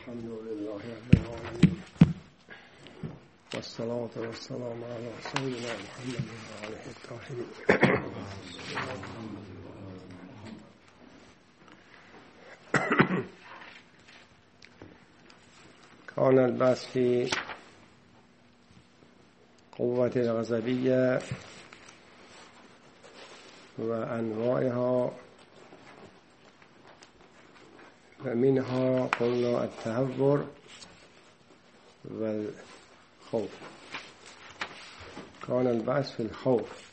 الحمد لله رب العالمين والصلاة والسلام على سيدنا محمد وآله الطاهرين. كان البحث في قوة الغضبية وأنواعها، ومنها قلنا التهور والخوف. كان البحث في الخوف.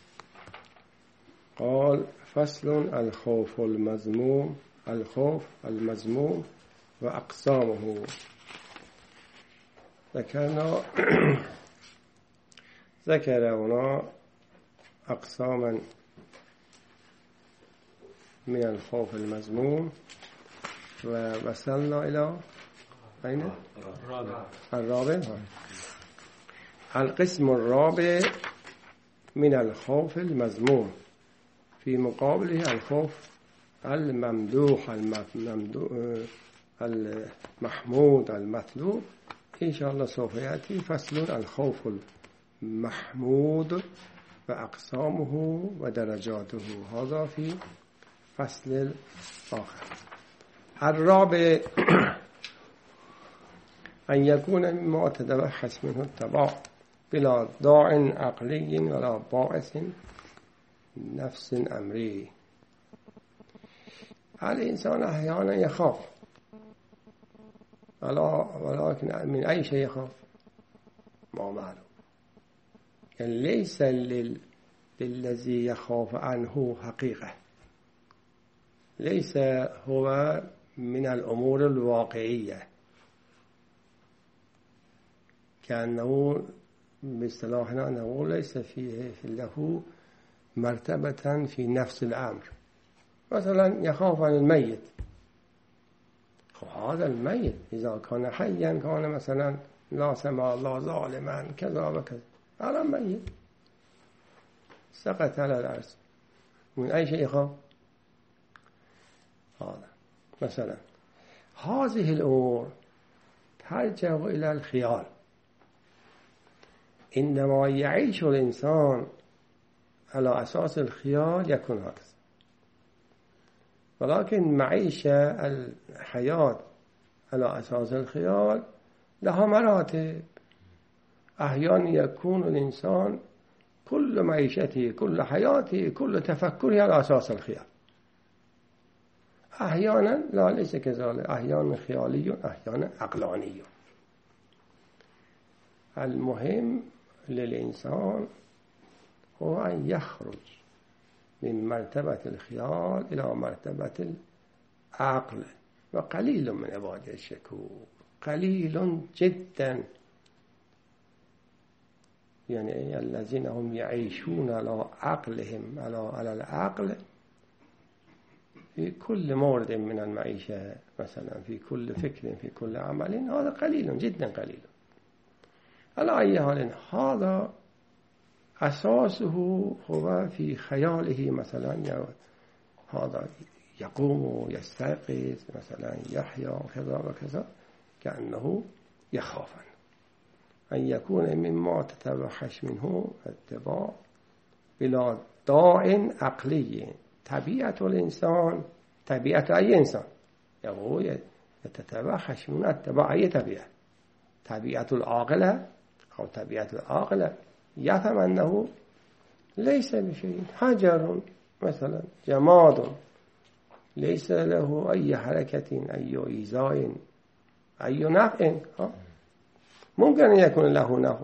قال: فصل: الخوف المذموم. الخوف المذموم وأقسامه. ذكر هنا أقساما من الخوف المذموم، ووصلنا إلى أين؟ الرابع. القسم الرابع من الخوف المذموم، في مقابله الخوف الممدوح المحمود المطلوب. إن شاء الله سوف يأتي فصل الخوف المحمود وأقسامه ودرجاته. هذا في فصل آخر. الرابع: أن يكون مما تتبحث منه التبع بلا داع عقلي ولا باعث نفس أمري. الإنسان أحيانا يخاف، ولكن من أي شيء يخاف ما معلوم. يعني ليس للذي يخاف عنه حقيقة، ليس هو من الأمور الواقعية، كأنه باصطلاحنا أنه ليس فيه له مرتبة في نفس الأمر. مثلا يخاف عن الميت، هذا الميت إذا كان حيا كان مثلا لا سمع الله ظالما كذا وكذا، هذا ميت سقط على الأرض، من أي شيء يخاف؟ هذا مثلا. هذه الأمور ترجع إلى الخيال. عندما يعيش الإنسان على أساس الخيال يكون هكذا، ولكن معيشة الحياة على أساس الخيال لها مراتب. أحيانا يكون الإنسان كل معيشته، كل حياته، كل تفكره على أساس الخيال. أحيانا لا، ليس كذلك. أحيانا خيالي، أحيانا عقلاني. المهم للإنسان هو أن يخرج من مرتبة الخيال إلى مرتبة العقل. وقليل من عباد الشكور، قليل جدا، يعني الذين هم يعيشون على عقلهم، على العقل في كل مورد من المعيشة، مثلا في كل فكر، في كل عمل. هذا قليل جدا، قليل. على أي حال هذا أساسه هو في خياله. مثلا هذا يقوم ويستيقظ، مثلا يحيا كذا وكذا، كأنه يخاف أن يكون مما تتوحش منه اتباع بلا داع عقلي. طبيعة الإنسان، طبيعة أي إنسان يقول يتتوحش من اتباع أي طبيعة. طبيعة العاقلة أو طبيعة العاقلة يفهم أنه ليس بشيء، حجر مثلا، جماد، ليس له أي حركة، أي إيذاء، أي نفع. ممكن أن يكون له نفع.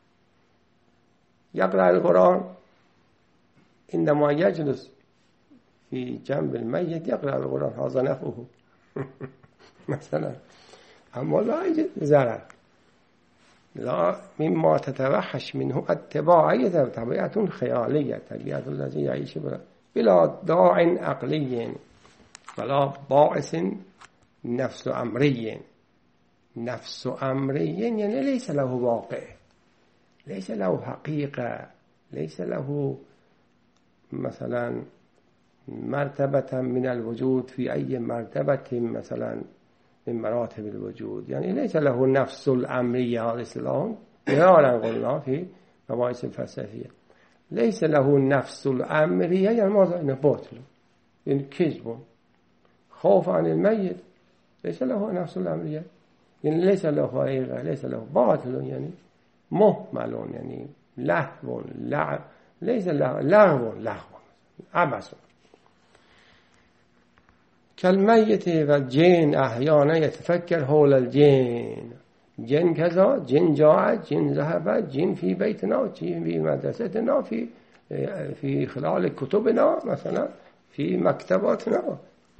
يقرأ القرآن، عندما يجلس في جنب الميت يقرأ القرآن، هذا نفعه مثلا، أما لا يوجد ضرر. لا، مما تتوحش منه اتباع طبيعة خيالية، طبيعة الذي يعيش بلا داع عقلي ولا باعث نفس أمري. نفس أمري يعني ليس له واقع، ليس له حقيقة، ليس له مثلا مرتبة من الوجود في أي مرتبة مثلا من مراتب الوجود. يعني ليس له نفس الأمرية، هذا اصطلاح مرارا قلنا في مباحث الفلسفية. ليس له نفس الأمرية يعني ماذا؟ إنه باطل، إنه كذب. خوف عن الميت ليس له نفس الأمرية، يعني ليس له حقيقة، ليس له باطل، يعني مهمل، يعني لهو لعب، ليس له لغو عبث. كالميت والجن أحيانا يتفكر حول الجن. جن كذا، جن جاء، جن ذهب، جن في بيتنا، جن في مدرستنا، في خلال كتبنا مثلا، في مكتباتنا.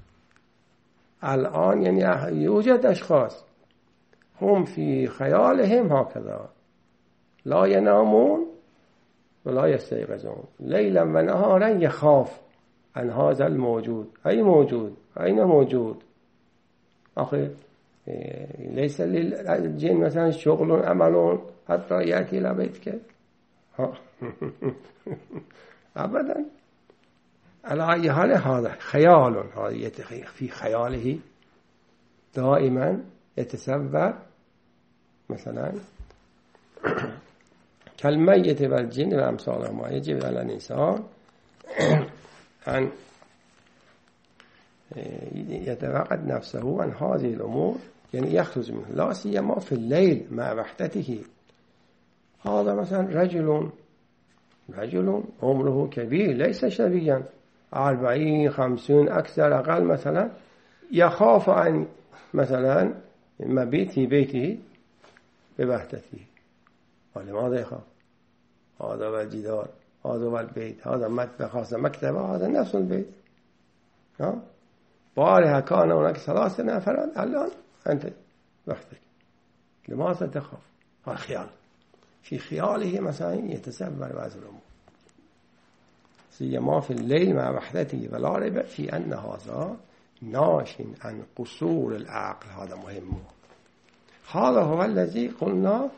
الآن يعني يوجد أشخاص هم في خيالهم هكذا لا ينامون ولا يستيقظون، ليلا ونهارا يخاف عن هذا الموجود. أي موجود؟ أين موجود؟ أخي ليس للجن مثلا شغل عمل حتى يأتي إلى بيتك؟ أبدا. على أي حال هذا خيال، هذا في خياله دائما يتصور مثلا كالميت والجن وأمثالهما. يجب على الإنسان أن يتوقد نفسه عن هذه الأمور، يعني يخرج منه، لا سيما في الليل مع وحدته. هذا مثلا رجل عمره كبير، ليس شبيا 40 50 أكثر أقل مثلا، يخاف عن مثلا مبيت في بيته بوحدته. ولماذا يخاف؟ هذا هو الجدار، هذا هو البيت، هذا مطبخ، هذا مكتبه، هذا نفس البيت. بارها كان هناك 3 نفر، الآن أنت وحدك. لماذا تخاف؟ هذا خيال. في خياله مثلا يتصور بعض الأمور، سيما في الليل مع وحدته. ولا ريب في أن هذا ناش عن قصور العقل. هذا مهم. هذا هو الذي قلنا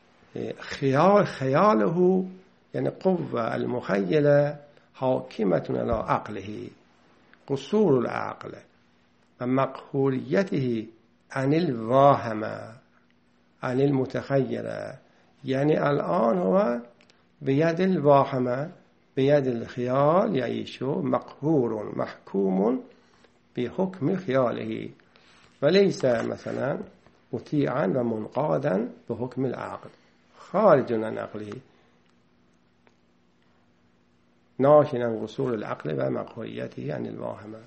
خياله، يعني قوة المخيلة حاكمة على عقله. قصور العقل ومقهوريته عن الواهمة، عن المتخيلة. يعني الآن هو بيد الواهمة، بيد الخيال يعيش، مقهور محكوم بحكم خياله، وليس مثلا مطيعا ومنقادا بحكم العقل، خارج عن عقله، ناشئ عن قصور العقل ومقهوريته عن الواهمة.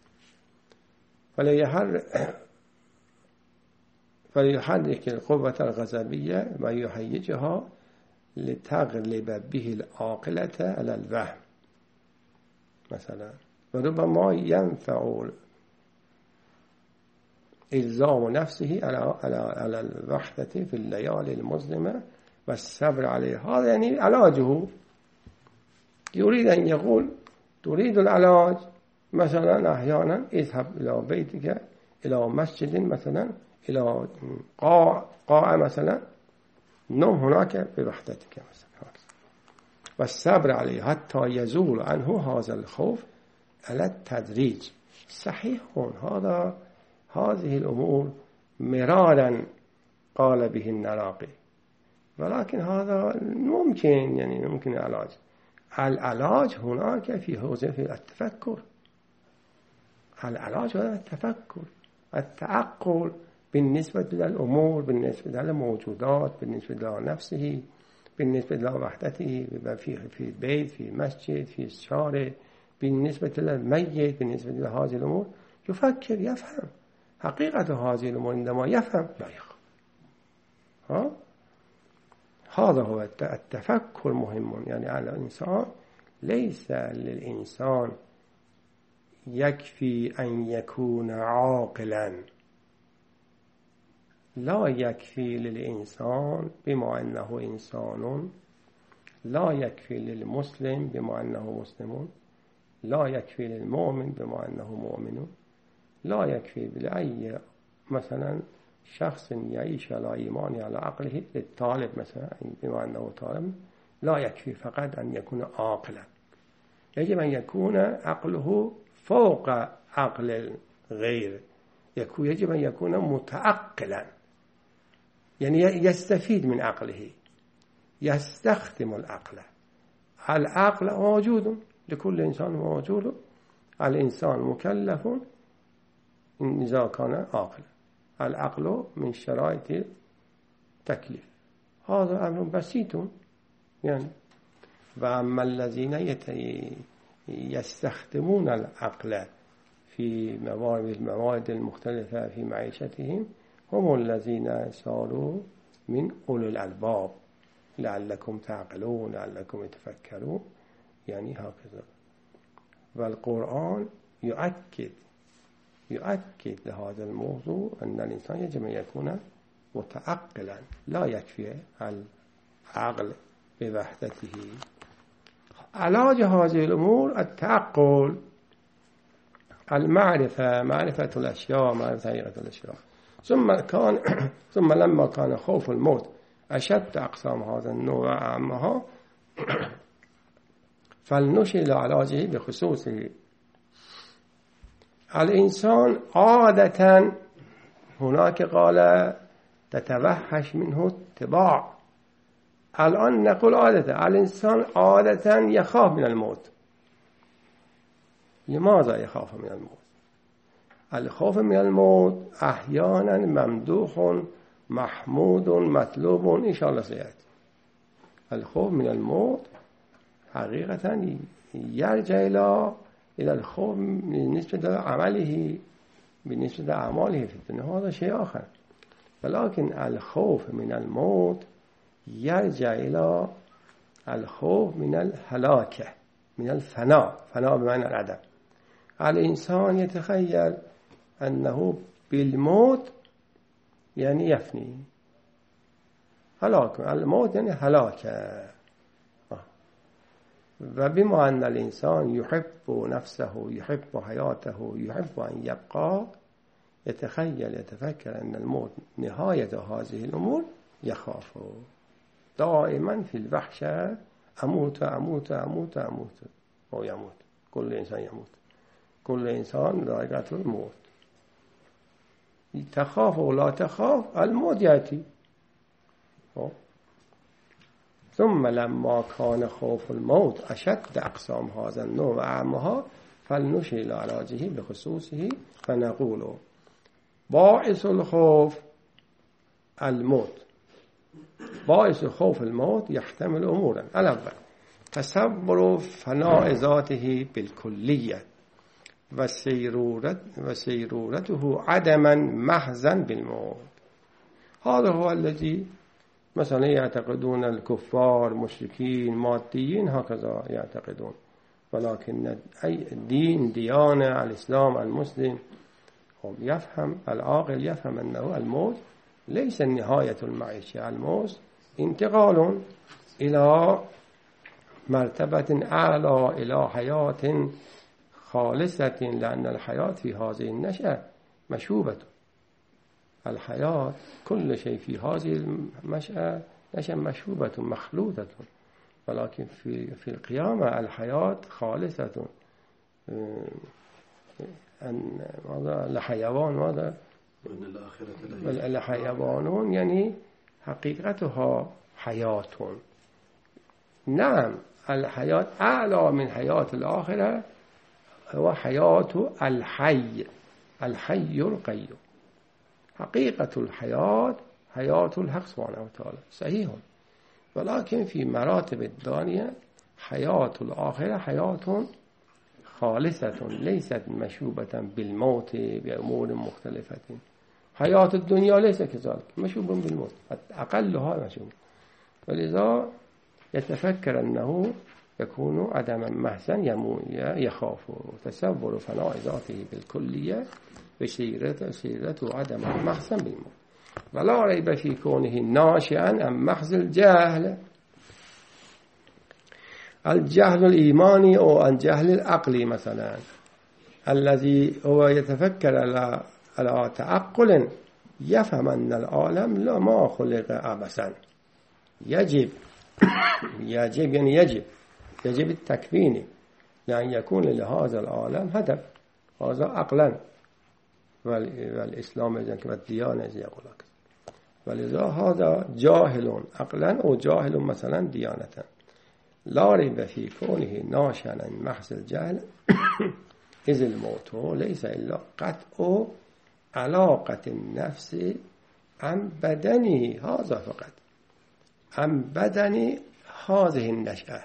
فليحرك القوة الغضبية ويهيجها لتغلب به العاقلة على الوهم مثلا. وربما ينفع إلزام نفسه على الوحدة في الليالي المظلمة والصبر عليه. هذا يعني علاجه. يريد أن يقول تريد العلاج مثلا، أحيانا اذهب إلى بيتك، إلى مسجد مثلا، إلى قاعة مثلا، نم هناك بوحدتك مثلا، والصبر عليه حتى يزول عنه هذا الخوف على التدريج. صحيح هذه الأمور مرارا قال به النراقي، ولكن هذا ممكن، يعني ممكن العلاج هناك في حوزة التفكر. العلاج هو التفكر، التعقل بالنسبة للأمور، بالنسبة للموجودات، بالنسبة لنفسه، بالنسبة لوحدته في البيت، في مسجد، في الشارع، بالنسبة للميت، بالنسبة لهذه الأمور. يفكر، يفهم حقيقة هذه الأمور. عندما يفهم لا يخاف. هذا هو التفكر مهم. يعني على الإنسان، ليس للإنسان يكفي أن يكون عاقلا، لا يكفي للإنسان بما أنه إنسان، لا يكفي للمسلم بما أنه مسلم، لا يكفي للمؤمن بما أنه مؤمن، لا يكفي لأي مثلا شخص يعيش على إيمان على عقله، للطالب مثلا بما أنه طالب، لا يكفي فقط أن يكون عاقلا. يجب أن يكون عقله فوق عقل الغير، يجب أن يكون متعقلا، يعني يستفيد من عقله، يستخدم العقل. العقل موجود لكل إنسان، موجود. الإنسان مكلف إذا كان عاقلا. العقل من شرائط التكليف. هذا أمر بسيط يعني. وأما الذين يستخدمون العقل في المواد المختلفة في معيشتهم هم الذين صاروا من أولي الألباب، لعلكم تعقلون، لعلكم تفكرون، يعني هكذا. والقرآن يؤكد لهذا الموضوع أن الإنسان يجب أن يكون متعقلا، لا يكفي العقل بوحدته. علاج هذه الأمور التعقل، المعرفة، معرفة الأشياء، معرفة حقيقة الأشياء. ثم لما كان خوف الموت أشد أقسام هذا النوع وأعمها فلنشر إلى علاجه بخصوصه. الإنسان عادة هناك قال تتوحش منه الطباع. الآن نقول عادة الإنسان عادة يخاف من الموت. لماذا يخاف من الموت؟ الخوف من الموت أحيانا ممدوح محمود مطلوب إن شاء الله سيأتي. الخوف من الموت حقيقة يرجع إلى الخوف بالنسبة لعمله، بالنسبة لأعماله في الدنيا، هذا شيء آخر. ولكن الخوف من الموت يرجع إلى الخوف من الهلاكة، من الفناء، فناء بمعنى العدم. الإنسان يتخيل أنه بالموت يعني يفني، هلاك. الموت يعني هلاكة. وبما أن الإنسان يحب نفسه، يحب حياته، يحب أن يبقى، يتفكر أن الموت نهاية هذه الأمور، يخاف دائما في الوحشة. أموت أموت أموت أموت أو يموت. كل إنسان يموت، كل إنسان ذائقة الموت. تخاف ولا تخاف الموت يأتي. ثم لما كان خوف الموت أشد أقسام هذا النوع وأعمها فلنشر إلى علاجه بخصوصه فنقول باعث الخوف الموت. باعث خوف الموت يحتمل أمورا. الأول تصور فناء ذاته بالكلية وسيرورته عدما محضا بالموت. هذا هو الذي مثلا يعتقدون الكفار مشركين ماديين، هكذا يعتقدون. ولكن أي دين، ديانة، الإسلام، المسلم يفهم، العاقل يفهم أنه الموت ليس نهاية المعيشة. الموت انتقال إلى مرتبة أعلى، إلى حياة خالصة، لأن الحياة في هذه النشأة مشوبة. الحياة كل شيء في هذه النشأة مشوبة مخلوطة، ولكن في القيامة الحياة خالصة. ماذا الحيوان؟ ماذا الحيوانون يعني حقيقتها حياة. نعم الحياة أعلى من حياة الآخرة، هو حياة الحي، الحي القيوم. حقيقة الحياة حياة الحق سبحانه وتعالى صحيح، ولكن في مراتب الدنيا حياة الآخرة حياة خالصة ليست مشوبة بالموت بأمور مختلفة. حياة الدنيا ليس كذلك، مشوب بالموت، أقلها مشوب. ولذا يتفكر أنه يكون عدما محزن يخاف. تصور فناء ذاته بالكلية بسيرته عدما محزن بالموت. ولا ريب في كونه ناشئا عن محض الجهل، الجهل الإيماني أو الجهل العقلي مثلا، الذي هو يتفكر على تعقل يفهم أن العالم لا ما خلق عبثا. يجب التكوين، يعني يكون لهذا العالم هدف. هذا عقلا والإسلام يجنك والديانة يقول لك. ولذا هذا جاهل عقلا أو جاهل مثلا ديانة لا ريب في كونه ناشئا عن محض الجهل إذ الموت ليس إلا قطع علاقة النفس عن بدنه، هذا فقط عن بدن هذه النشأة.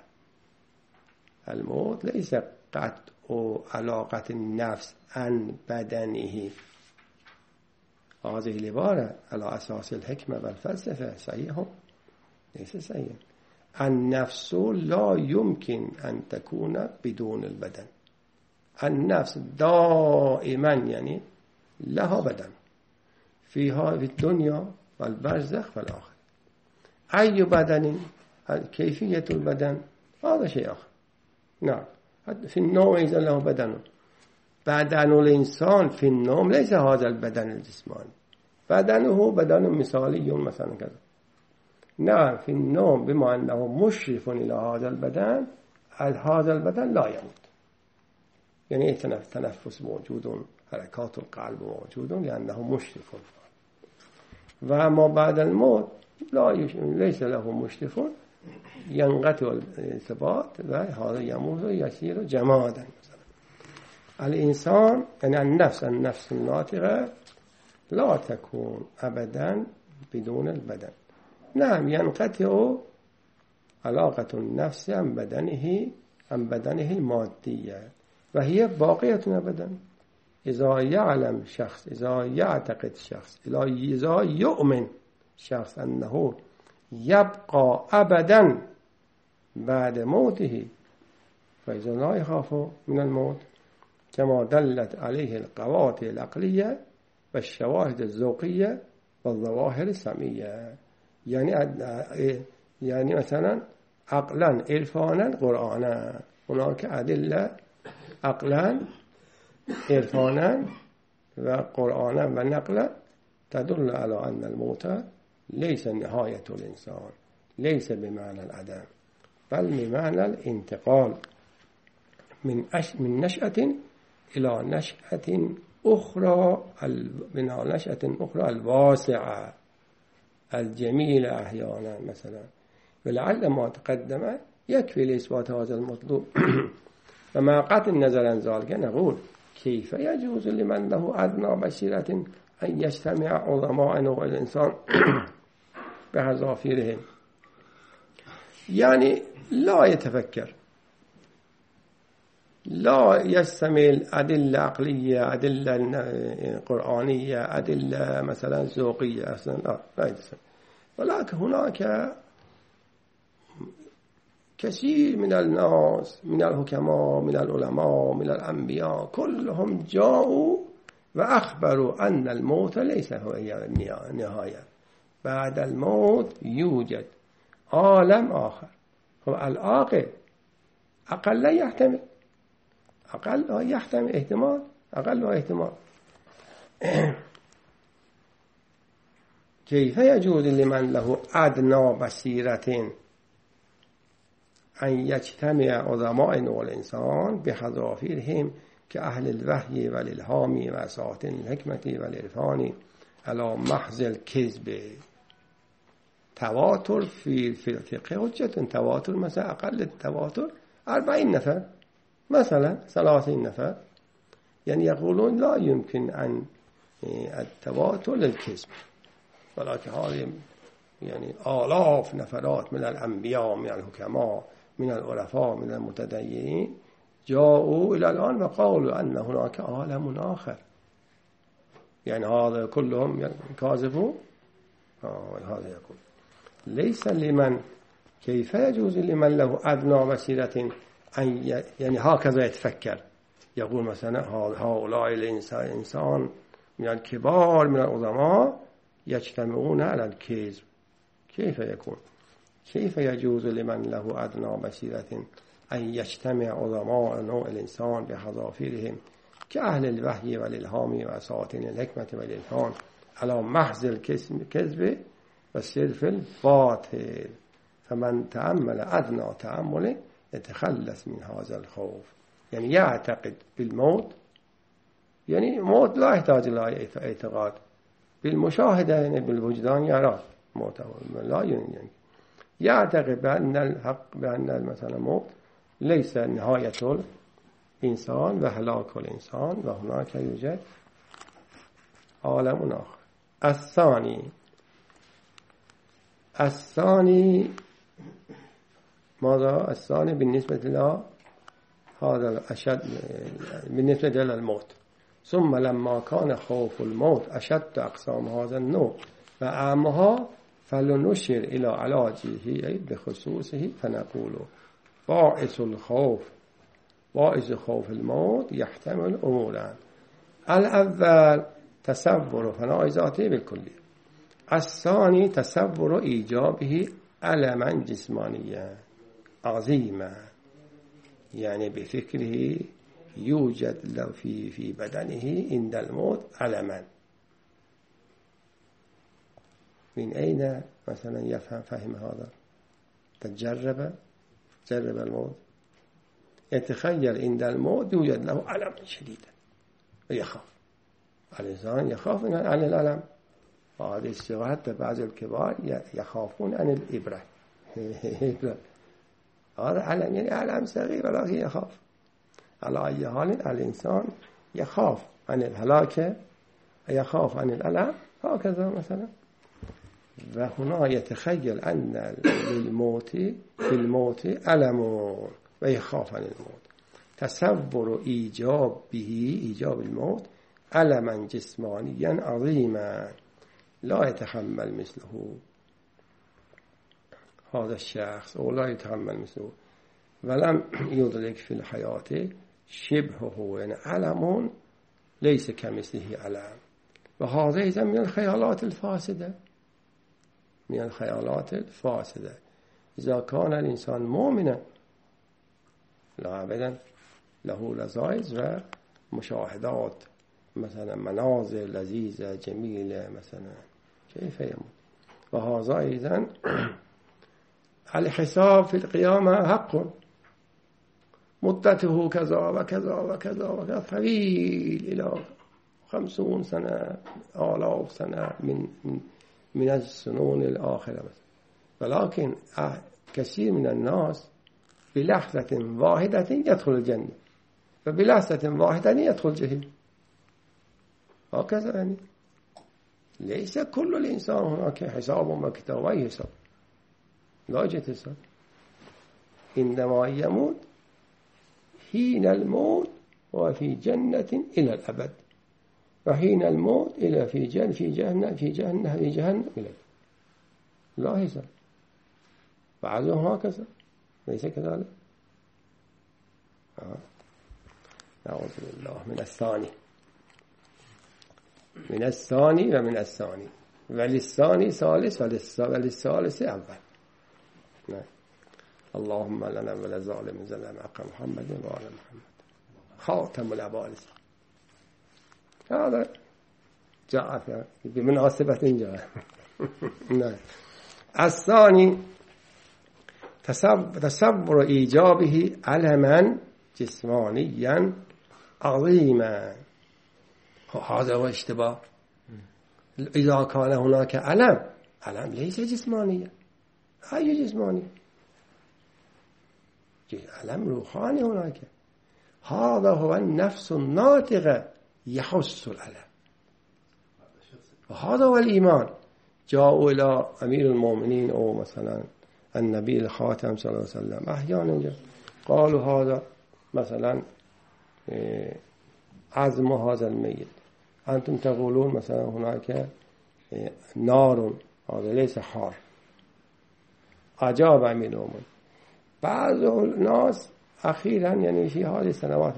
الموت ليس قطع علاقة النفس عن بدنه. هذه العبارة على أساس الحكمة والفلسفة صحيح؟ ليس صحيح. النفس لا يمكن أن تكون بدون البدن. النفس دائما يعني لها بدن فيها في الدنيا والبرزخ والآخر. أي بدن، كيفية البدن هذا شيء آخر. نعم في النوم إذا له بدن. بدن الإنسان في النوم ليس هذا البدن الجسماني، بدنه بدن مثالي مثلا كذا. نعم في النوم بما أنه مشرف إلى هذا البدن، هذا البدن لا يموت، يعني تنفس موجود، حركات القلب موجود لأنه مشرف. وما بعد الموت ليس له مشرف، ينقطع الارتباط وهذا يموت ويصير جمادا. الإنسان يعني النفس الناطقة لا تكون أبدا بدون البدن. نعم ينقطع علاقة النفس عن بدنه المادية، وهي باقية أبدا. إذا يعلم شخص، إذا يعتقد شخص، إذا يؤمن شخص أنه يبقى أبدا بعد موته، فإذا لا يخاف من الموت كما دلت عليه القواطع العقلية والشواهد الذوقية والظواهر السمعية. يعني مثلا عقلا عرفانا قرآنا، هناك أدلة عقلا عرفانا وقرآنا ونقلا تدل على أن الموت ليس نهاية الإنسان، ليس بمعنى العدم، بل بمعنى الانتقال من نشأة إلى نشأة أخرى، الواسعة الجميلة أحيانا مثلا. ولعل ما تقدم يكفي لإثبات هذا المطلوب. وما قطع النظر عن ذلك نقول كيف يجوز لمن له أدنى بصيرة أن يجتمع عظماء نوع الإنسان بحذافيرهم، يعني لا يتفكر، لا يستعمل أدلة عقلية، أدلة قرآنية، أدلة مثلا ذوقية، أصلا لا يستعمل. ولكن هناك كثير من الناس، من الحكماء، من العلماء، من الأنبياء، كلهم جاءوا وأخبروا أن الموت ليس هو النهاية، بعد الموت يوجد عالم آخر. هو العاقل أقل لا يحتمل، أقل يحتمل احتمال، أقل احتمال. كيف يجوز لمن له أدنى بصيرة أن يجتمع عظماء نوع الإنسان بحذافيرهم كأهل الوحي والإلهام وأساطين الحكمة والعرفان على محض الكذب. تواتر في الفقه حجة. تواتر مثلا أقل التواتر 40 نفر مثلا 30 نفر، يعني يقولون لا يمكن أن التواتر للكذب، ولكن هذه يعني آلاف نفرات من الأنبياء، من الحكماء، من العرفاء، من المتدينين جاءوا إلى الآن وقالوا أن هناك عالم آخر. يعني هذا كلهم كاذبون. هذا يقول ليس لمن، كيف يجوز لمن له أدنى بصيرة أن يعني هكذا يتفكر، يقول مثلا هؤلاء الإنسان من الكبار من العظماء يجتمعون على الكذب. كيف يكون؟ كيف يجوز لمن له أدنى بصيرة أن يجتمع عظماء نوع الإنسان بحذافيرهم كأهل الوحي والإلهام وأساطين الحكمة والعرفان على محض الكذب والصرف الباطل؟ فمن تأمل أدنى تأمل يتخلص من هذا الخوف. يعني يعتقد بالموت، يعني موت لا يحتاج إلى اعتقاد، بالمشاهدة يعني بالوجدان يرى موت لا يعني يعتقد بأن الحق، بأن مثلا موت ليس نهاية الإنسان وهلاك الإنسان، وهناك يوجد عالم آخر. الثاني ماذا؟ الثاني بالنسبة إلى هذا الأشد بالنسبة إلى الموت. ثم لما كان خوف الموت أشد أقسام هذا النوع وأعمها فلنشر إلى علاجه أي بخصوصه فنقول باعث خوف الموت يحتمل أمورا. الأول تصور فناء ذاته بالكلية، الثاني تصور إيجابه ألما جسمانيا عظيما، يعني بفكره يوجد له في بدنه عند الموت ألما. من أين مثلا فهم هذا؟ تجرب الموت، يتخيل عند الموت يوجد له ألم شديد ويخاف. الإنسان يخاف عن الألم، وهذه الصيغة حتى بعض الكبار يخافون عن الإبرة. هذا ألم يعني ألم صغير ولكن يخاف. على أي حال الإنسان يخاف عن الهلاك، يخاف عن الألم هكذا مثلا. وهنا يتخيل أن في الموت ألم ويخاف عن الموت. تصور إيجاب الموت ألما جسمانيا عظيما لا يتحمل مثله هذا الشخص، أو لا يتحمل مثله ولم يدرك في الحياة شبهه، يعني ألم ليس كمثله ألم. وهذا إذا من الخيالات الفاسدة. إذا كان الإنسان مؤمنا لا أبدا له لذائذ ومشاهدات مثلا مناظر لذيذة جميلة مثلا، كيف يموت؟ وهذا أيضا الحساب في القيامة حق، مدته كذا وكذا وكذا وكذا طويل إلى 50 سنة 1000 سنة من السنون الآخرة. ولكن كثير من الناس بلحظة واحدة يدخل الجنة وبلحظة واحدة يدخل الجحيم، هكذا يعني ليس كل الإنسان هناك حساب وكتاب أي حساب، لا يوجد حساب. عندما يموت حين الموت وفي جنة إلى الأبد، وحين الموت إلى في جهنم إلى لا حساب. بعضهم هكذا ليس كذلك. نعوذ بالله من الثاني ومن الثاني، وللثاني ثالث وللثالث أول. اللهم لنا ولا ظالم ظلم حق محمد وآل محمد خاتم العبادة. هذا جاء بمناسبة جاء. الثاني تصور إيجابه ألما جسمانيا عظيما. هذا هو اشتباه. إذا كان هناك ألم ليس جسمانيا، أي جسماني؟ ألم روحاني هناك. هذا هو النفس الناطقة يحس الألم، وهذا هو الإيمان. جاءوا إلى أمير المؤمنين أو مثلا النبي الخاتم صلى الله عليه وسلم أحيانا قالوا هذا مثلا عزم هذا الميت، أنتم تقولون مثلا هناك نار، هذا ليس حار. أجاب أمير المؤمنين. بعض الناس أخيرا يعني في هذه السنوات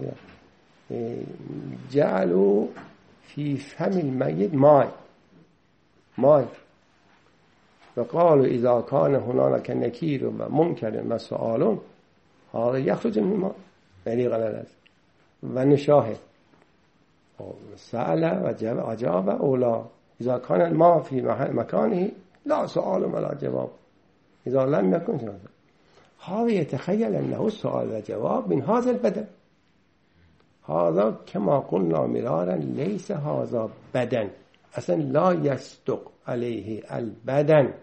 جعلوا في فم الميت ماء وقالوا إذا كان هناك نكير ومنكر وسؤال هذا يخرج من الماء، يعني غلط. ونشاهد سأل وأجاب أو لا. إذا كان الماء في مكانه لا سؤال ولا جواب، إذا لم يكن شنو. هذا يتخيل أنه السؤال والجواب من هذا البدن، هذا كما قلنا مرارا ليس هذا بدن، اصلا لا يصدق عليه البدن،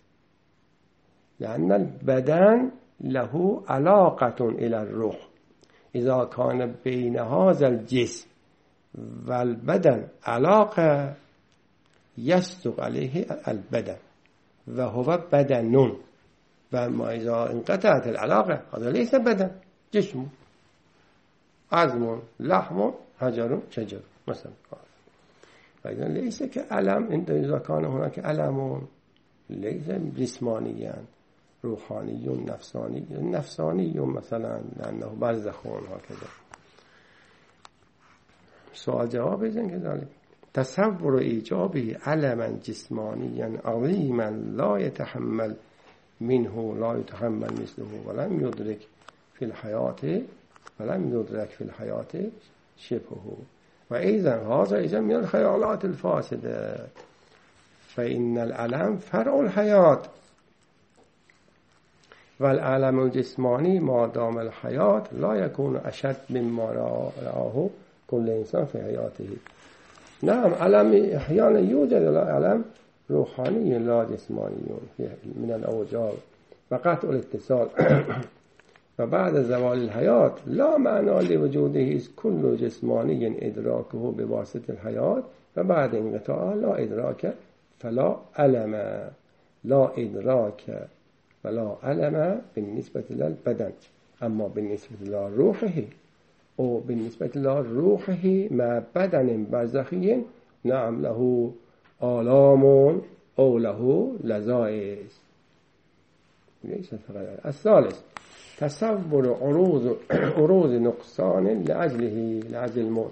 لأن البدن له علاقة إلى الروح. إذا كان بين هذا الجسم والبدن علاقة يصدق عليه البدن وهو بدن، وما إذا انقطعت العلاقة هذا ليس بدن، جسم، عظم، لحم، حجر، شجر مثلا. فإذا ليس كألم، إذا كان هناك ألم ليس جسمانيا، روحاني نفساني مثلا، لأنه برزخ هكذا. سؤال جواب إذن كذلك. تصور إيجابه علما جسمانيا عظيما لا يتحمل مثله ولم يدرك في الحياة شبهه. وإذا هذا إذن من الخيالات الفاسدة، فإن العلم فرع الحياة، والعلم الجسماني ما دام الحياة لا يكون أشد مما رآه كل إنسان في حياته. نعم، علم أحيانا يوجد علم روحاني لا جسماني من الأوجاع وقطع الاتصال وبعد زوال الحياة لا معنى لوجوده كل جسماني إدراكه بواسطة الحياة، وبعد انقطاع لا إدراك فلا علم، لا إدراك ولا علم بالنسبة للبدن. أما بالنسبة لروحه أو بالنسبة لروحه مع بدن برزخي نعم له آلام أو له لذائذ. ليس فقط. الثالث تصور عروض نقصان لأجل الموت.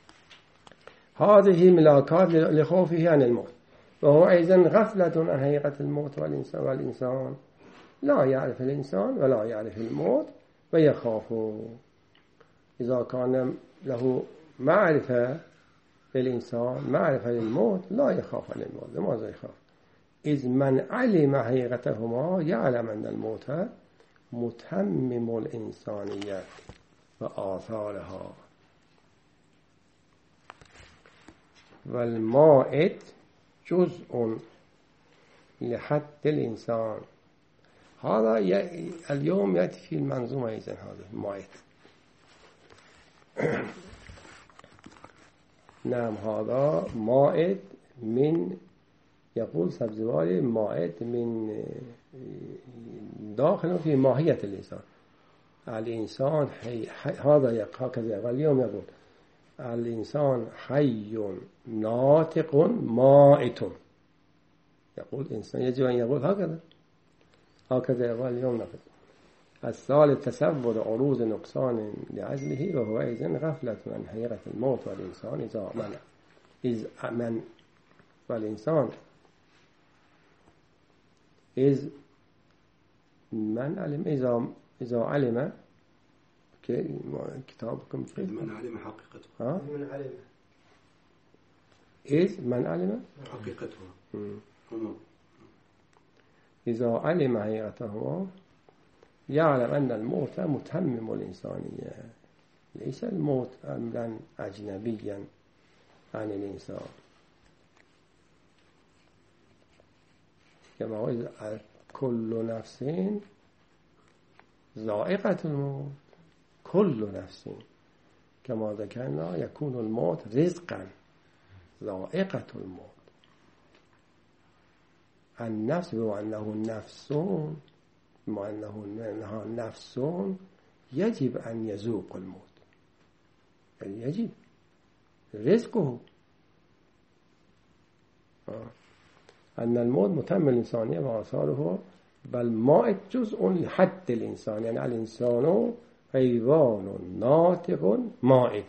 هذه ملاكات لخوفه عن الموت، وهو أيضا غفلة عن حقيقة الموت والإنسان لا يعرف الإنسان ولا يعرف الموت ويخاف. إذا كان له معرفة للإنسان معرفة للموت لا يخاف عن الموت. لماذا يخاف؟ إذ من علم حقيقتهما يعلم أن الموت متمم الإنسانية وآثارها، والمائت جزء لحد الإنسان. هذا اليوم يأتي في المنظومة إذن هذا المائت. نعم، هذا مائت من يقول سبزواري مائت من داخل في ماهية الإنسان. الإنسان هذا هكذا اليوم يقول الإنسان حي ناطق مائت. يقول إنسان يجب أن يقول هكذا يقول اليوم نقل. الثالث تصور عروض نقصان لعجله، وهو إذن غفلة عن حقيقة الموت والإنسان إذا علم كتابكم من علم حقيقته من علم حقيقته إذا علم حقيقته يعلم أن الموت متمم الإنسانية، ليس الموت أمرا أجنبيا عن الإنسان. كما قلت كل نفس ذائقة الموت، كل نفس كما ذكرنا يكون الموت رزقا، ذائقة الموت. النفس بأنه نفس يجب أن يذوق الموت، يعني يجب رزقه. أن الموت متمم الإنسانية وآثاره، بل مائت جزء لحد الإنسان، يعني الإنسان حيوان ناطق مائت.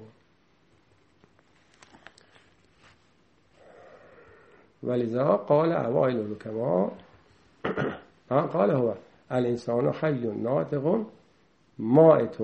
ولذا قال أوائل الحكماء قال هو الإنسان حي ناطق مائت.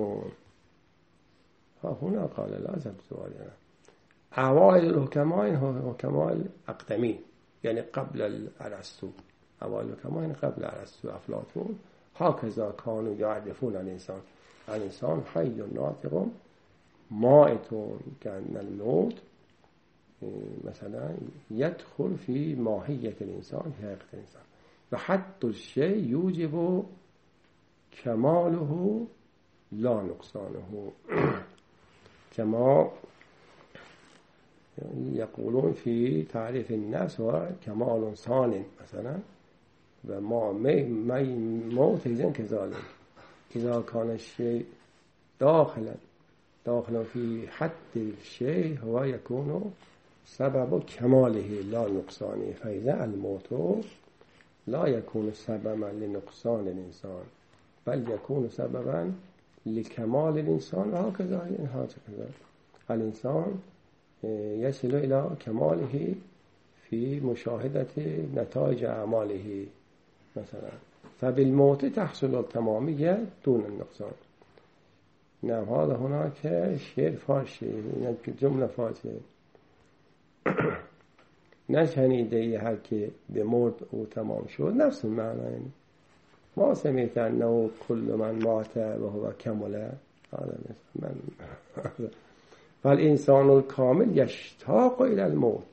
هنا قال لازم سؤال أوائل الحكماء حكماء الأقدمين، يعني قبل الأرسطو. أوائل الحكماء قبل الأرسطو أفلاطون هكذا كانوا يعرفون الإنسان حي ناطق مائتون كأن الموت مثلا يدخل في ماهية الإنسان في حقيقة الإنسان وحد الشيء يوجب كماله لا نقصانه كما يقولون في تعريف النفس هو كمال صان مثلا وما موت إذن كذلك إذا كان الشيء داخلا في حد الشيء هو يكون سبب كماله لا نقصانه فإذا الموت لا يكون سببا لنقصان الإنسان بل يكون سببا لكمال الإنسان وهكذا الإنسان يصل إلى كماله في مشاهدة نتائج أعماله مثلا فبالموت تحصل التمامية دون النقصان. نعم هذا هناك شعر فارسي جملة فارسية نشنیده هر که به مرد او تمام شد نفس المعنى يعني ما سمعت أنه كل من مات وهو كمل هذا من فالإنسان الكامل يشتاق إلى الموت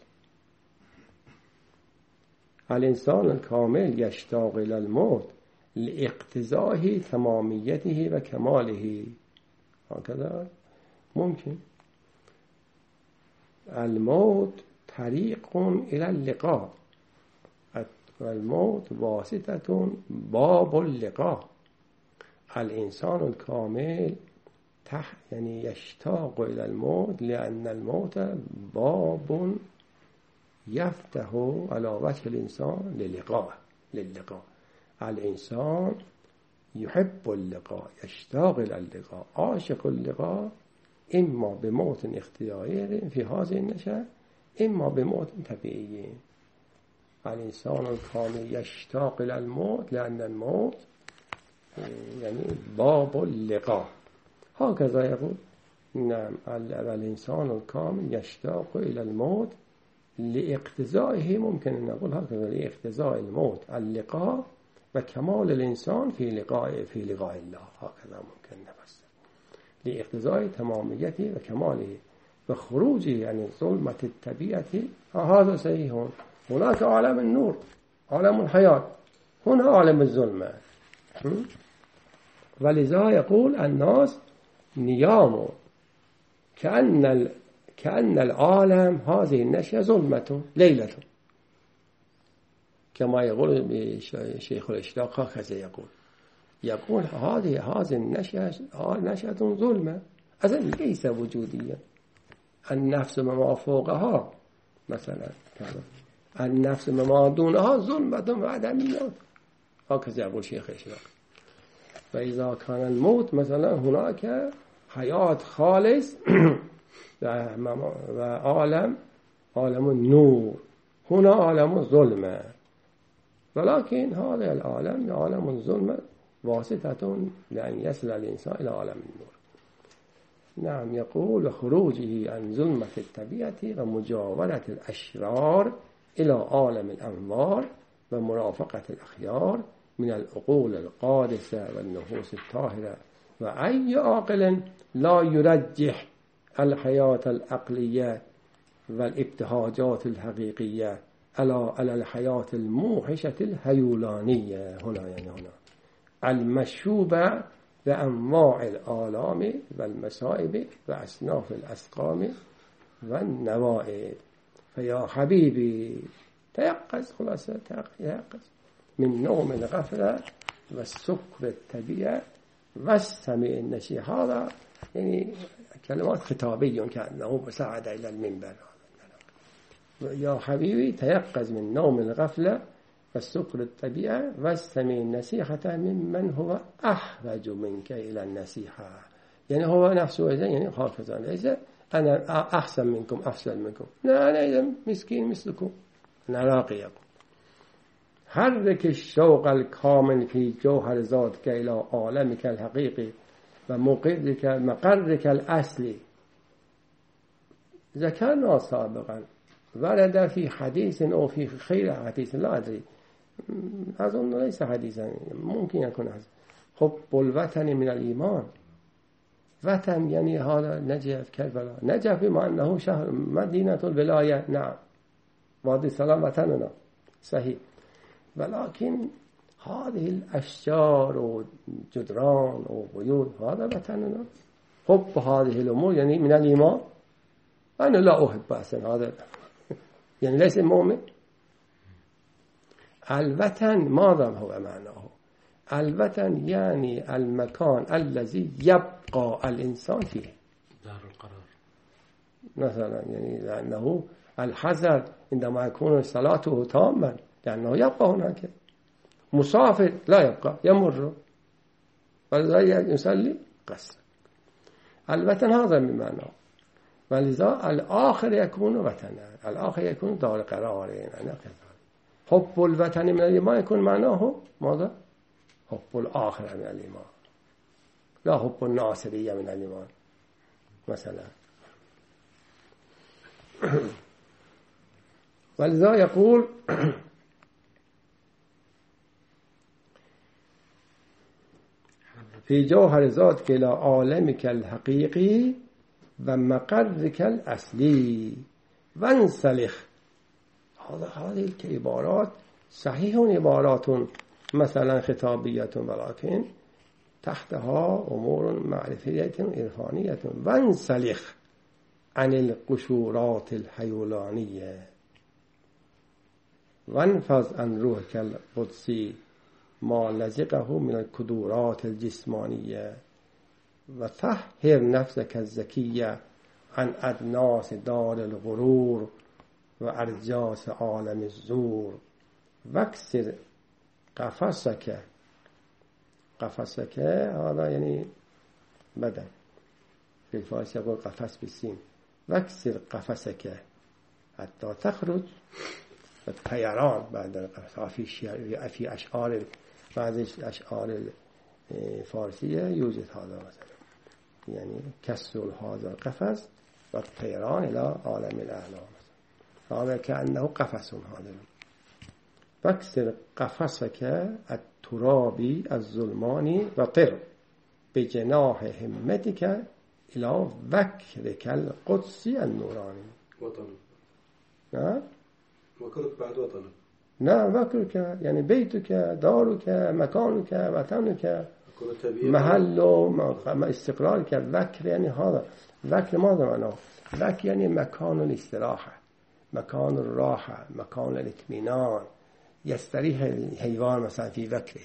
الإنسان الكامل يشتاق إلى الموت لاقتضاء تماميته وكماله هكذا ممكن الموت طريق إلى اللقاء والموت واسطة باب اللقاء الإنسان الكامل يعني يشتاق إلى الموت لأن الموت باب يفتح على وجه الإنسان للقاء الإنسان يحب اللقاء يشتاق إلى اللقاء عاشق اللقاء إما بموت اختياري في هذه النشأة إما بموت طبيعي الإنسان الكامل يشتاق إلى الموت لأن الموت يعني باب اللقاء هكذا يقول نعم الإنسان الكامل يشتاق إلى الموت لاقتضائه ممكن أن نقول هكذا لاقتضاء الموت اللقاء وكمال الإنسان في لقاء الله هكذا ممكن نفسر لاقتضاء تماميته وكماله وخروجه عن ظلمة الطبيعة هذا صحيح هناك عالم النور عالم الحياة هنا عالم الظلمة ولذا يقول الناس نيام كأن العالم هذه النشأة ظلمة ليلة كما يقول شيخ الإشراق هكذا يقول هذه النشأة ظلمة أصلا ليس وجوديا النفس ما فوقها مثلا النفس ما دونها ظلمة وعدميات هكذا يقول شيخ الإشراق فإذا كان الموت مثلا هناك حياة خالص وعالم النور هنا عالم الظلمة ولكن هذا العالم عالم الظلمة واسطة لأن يصل الإنسان إلى عالم النور نعم يقول خروجه عن ظلمة الطبيعة ومجاورة الأشرار إلى عالم الأنوار ومرافقة الأخيار من العقول القادسة والنفوس الطاهرة وأي عاقل لا يرجح الحياة العقلية والابتهاجات الحقيقية على الحياة الموحشة الهيولانية هنا المشوبة بأنواع الآلام والمصائب وأصناف الأسقام والنوائب فيا حبيبي تيقظ خلاصة تيقظ من نوم الغفلة والسكر الطبيعة والسمع النشي هذا يعني كلمات خطابية كأنه مساعد إلى المنبر يا حبيبي تيقظ من نوم الغفلة والسكر الطبيعة واستمع النصيحة ممن هو أحوج منك إلى النصيحة يعني هو نفسه يعني هكذا ليس أنا أحسن منكم أفضل منكم لا أنا إذا مسكين مثلكم أنا راقيكم حرك الشوق الكامل في جوهر ذاتك إلى عالمك الحقيقي ومقرك الأصلي ذكرنا سابقا ورد في حديث أو في خير حديث لا أدري أظن ليس حديثا ممكن يكون حب الوطن من الإيمان وطن یعنی هذا نجف کربلا. نجف بما انه شهر مدینه الولایه، نعم وادي السلام وطننا صحيح، ولكن هذه الأشجار وجدران وبيوت هذا وطننا. حب هذه الأمور يعني من الإيمان. أنا لا أحب أصلا هذا يعني ليس مؤمن. الوطن ماذا هو معناه؟ الوطن يعني المكان الذي يبقى الإنسان فيه، دار القرار مثلا، يعني لأنه الحذر عندما يكون صلاته تاما لأنه يبقى هناك. مسافر لا يبقى، يمر ولذا يصلي قصر. الوطن هذا من معناه. ولذا الآخر يكون وطنا، الآخر يكون دار قرار. يعني حب الوطن من الإيمان يكون معناه ماذا؟ حب الآخر من الإيمان، لا حب الناصرية من الإيمان مثلا. ولذا يقول في جوهر ذاتك إلى عالمك الحقيقي ومقرك الأصلي وانسلخ. هذه العبارات صحيح عبارات مثلا خطابية، ولكن تحتها أمور معرفية عرفانية. وانسلخ عن القشورات الحيولانية وانفذ عن روحك القدسي ما لزقه من الكدورات الجسمانية وطهر نفسك الزكية عن أدناس دار الغرور وأرجاس عالم الزور واكسر قفصك. قفصك هذا يعني بدن، في الفارسي يقول قفص بالسين. واكسر قفصك حتى تخرج الطيران بعد القفص. في أشعار بعض الأشعار الفارسية يوجد هذا مثلا، يعني كسر هذا القفص والطيران إلى عالم الأعلى. هذا كأنه قفص. هذا فاكسر قفصك الترابي الظلماني وطر بجناح همتك إلى وكرك القدسي النوراني. وطن نعم وكرك بعد وطن. نعم وكرك يعني بيتك، دارك، مكانك، وطنك، محل استقرارك. وكر يعني هذا. وكر ماذا معناه؟ وكر يعني مكان الاستراحة، مكان الراحة، مكان الاطمئنان. يستريح الحيوان مثلا في وكره.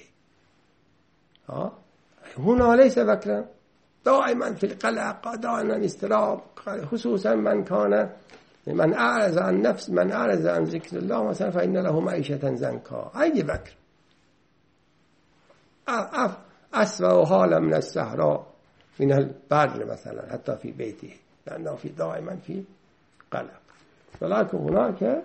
هنا ليس وكرا، دائما في القلق، دائما استراب، خصوصا من أعرض عن نفس، من أعرض عن ذكر الله مثلا فإن له معيشة زنكا. أي وكر؟ أسوأ حالا من الصحراء من البر مثلا حتى في بيته، لأنه في دائما في قلق. ولكن هناك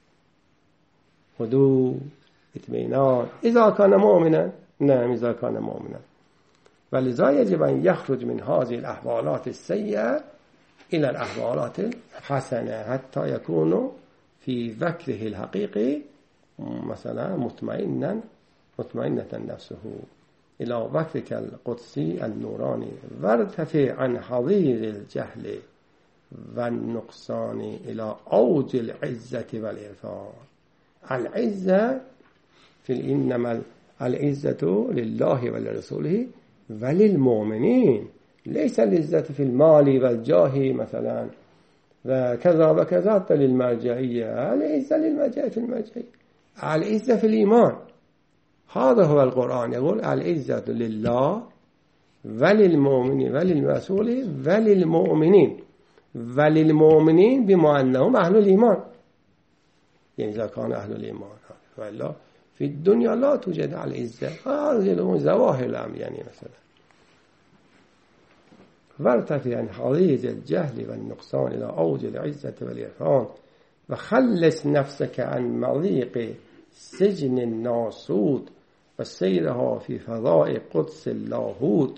هدوء، اطمئنان إذا كان مؤمنا. نعم إذا كان مؤمنا. ولذا يجب أن يخرج من هذه الأحوالات السيئة إلى الأحوالات الحسنة حتى يكون في ذكره الحقيقي مثلا مطمئنة نفسه إلى ذكرك القدسي النوراني. وارتفع عن حضيض الجهل والنقصان إلى أوج العزة والإرفان. العزة في إنما العزة لله ولرسوله وللمؤمنين، ليس العزة في المال والجاه مثلا وكذا وكذا حتى للمرجعية. العزة للمرجعية في المرجعية. العزة في الإيمان. هذا هو القرآن يقول العزة لله وللمؤمنين وللرسول وللمؤمنين. وللمؤمنين بما أنهم أهل الإيمان، يعني إذا كان أهل الإيمان. وإلا في الدنيا لا توجد العزة. هذه ظواهر الأمر يعني مثلا. وارتفع عن حضيض الجهل والنقصان إلى أوج العزة والإرفان وخلص نفسك عن مضيق سجن الناسوت وسيرها في فضاء قدس اللاهوت.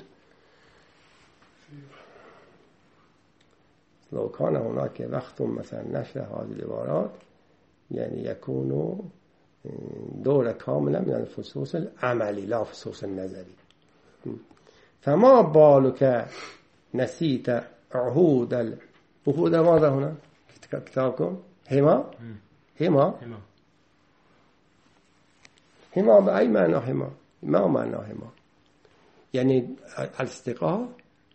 لو كان هناك وقت مثلا نشر هذه العبارات يعني يكون دور كاملا من الفصوص العملي لا فصوص النظري. فما بالك نسيت عهود عهود ماذا هنا كتابكم هما بأي معنى هما؟ ما معنى هما؟ يعني الاستقاء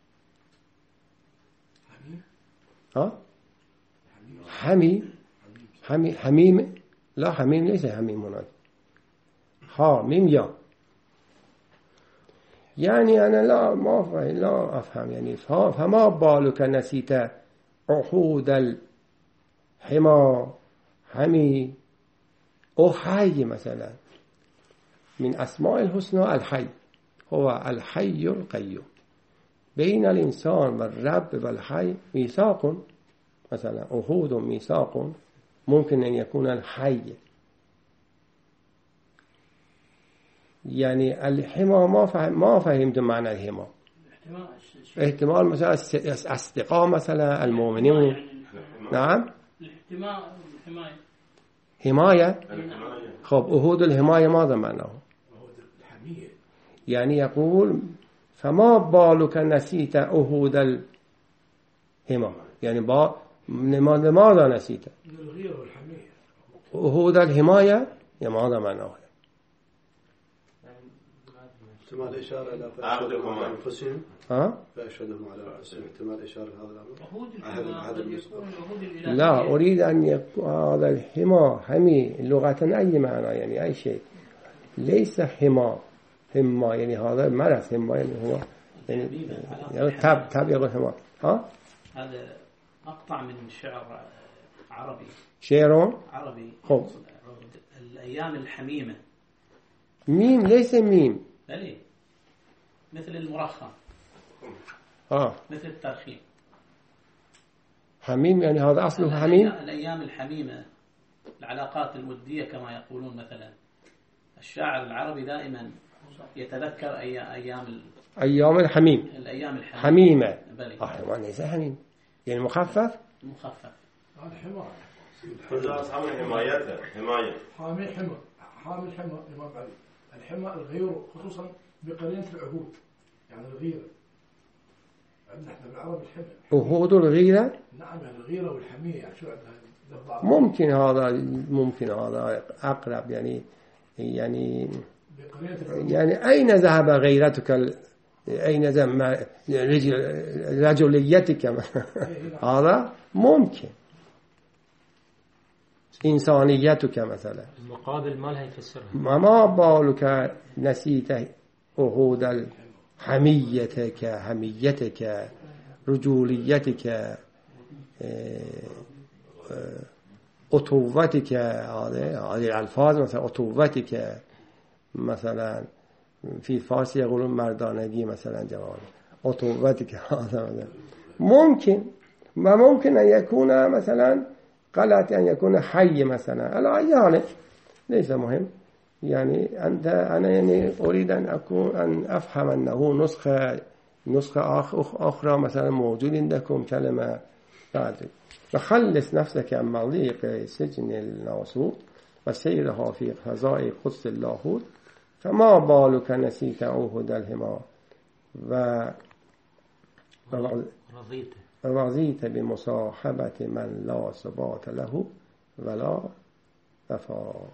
حميم لا حميم ليس حميم هنا ميم يا يعني أنا لا أفهم يعني فما بالك نسيت عهود الحما حمي أو حي مثلا من أسماء الحسنى الحي هو الحي القيوم بين الإنسان والرب والحي ميثاق مثلا عهود ميثاق ممكن أن يكون الحي يعني الحما ما فهمت معنى الحما احتمال مثلا أصدقاء مثلا المؤمنين نعم حماية خب عهود الحماية ماذا معناه يعني يقول فما بالك نسيت عهود الحما يعني لماذا نسيت عهود الحماية يعني ماذا معناه احتمال إشارة إلى فأشهدهم على أنفسهم فأشهدهم على أنفسهم احتمال إشارة هذا العهد لا أريد أن يكون هذا الحما حمي لغة أي معنى يعني أي شيء ليس حما يعني هذا مرض حما يعني هو يعني تاب يقول حما هذا مقطع من شعر عربي شعر عربي خب الأيام الحميمة ميم ليس ميم بلي مثل المرخم مثل الترخيم حميم يعني هذا أصله حميم الأيام الحميمة العلاقات الودية كما يقولون مثلا الشاعر العربي دائما يتذكر أيام الحميم الأيام حميمة بلي ليس حميم يعني مخفف هذا حماية هذا أصحاب الحماية حامي الحمى إمام علي الحمى الغير خصوصا بقرينة العهود يعني الغيرة عندنا احنا بالعرب الحمى عهود الغيرة نعم يعني الغيرة والحمية يعني شو عندنا ممكن هذا أقرب يعني أين ذهب غيرتك أين ذهب رجليتك هذا ممكن إنسانيتك مثلا المقابل مالها يفسرها ما بالك نسيت عهود حميتك رجوليتك أطوتك هذه الألفاظ مثلا أطوتك مثلا في فارس يقولون مردانگی مثلا جواب أطوتك هذا ممكن أن يكون مثلا غلط أن يكون حي مثلا يعني ليس مهم يعني أنا يعني أريد أن أفهم أنه نسخة أخرى مثلا موجود عندكم كلمة بعد فخلص نفسك عن مضيق سجن الناسوت وسيرها في فضاء قدس اللاهوت فما بالك نسيت عهود الحما ورضيت بمصاحبة من لا ثبات له ولا وفاء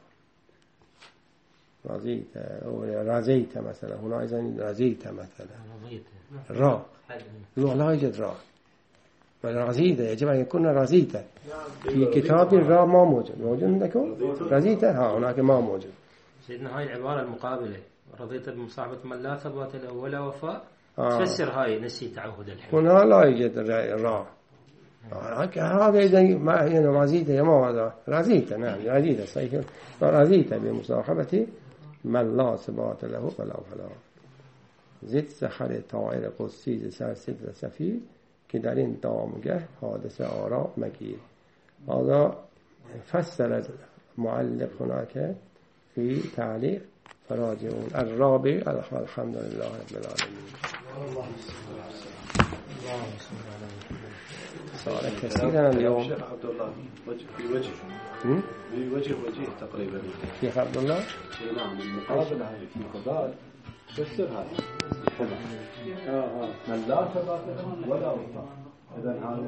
رضيت مثلا هنا أيضا رضيت مثلا لا يوجد را رضيت يجب أن يكون رضيت في كتاب الرا ما موجود عندكم رضيت هناك ما موجود سيدنا هاي العبارة المقابلة رضيت بمصاحبة من لا ثبات له ولا وفاء تفسر هاي نسيت عهد الحمى هنا لا يوجد را هذا إذا ما يعني رضيت يا ما هذا رضيت نعم رضيت صحيح رضيت بمصاحبة من لا ثبات له ولا وفاء زد سحر طائر قدسی سر صدر سفیر که در این دامگه حادث آرا مگیر هذا فسر المعلق هناك في تعليق فراجعون الرابع الحمد لله رب العالمين صار كثيرا اليوم عبد الله في وجه تقريبا في عبد الله نعم المقابل في قبال فسر هذا الحمى من لا ثبات له ولا وفاق. إذا هذا